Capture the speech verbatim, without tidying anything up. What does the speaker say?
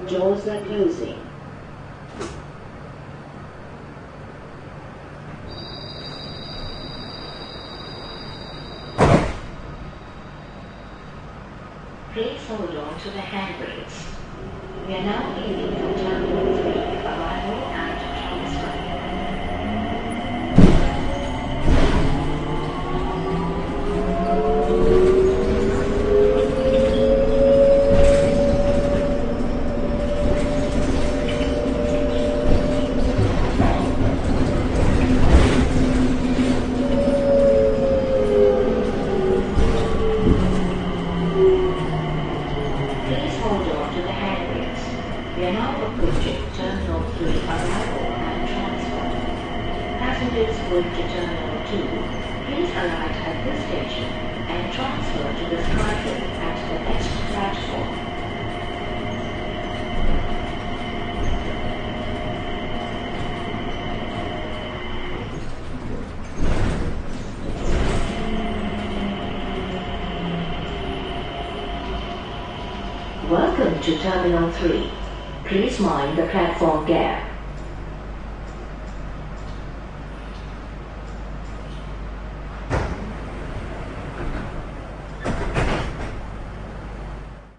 Doors are closing. Please hold on to the handrails. We are now leaving for Terminal three, arrival and transfer. We are now approaching Terminal three arrival and transfer. Passengers going to Terminal two, please alight at this station and transfer to the Skytrain at the next platform. Welcome to Terminal three. Please mind the platform gap.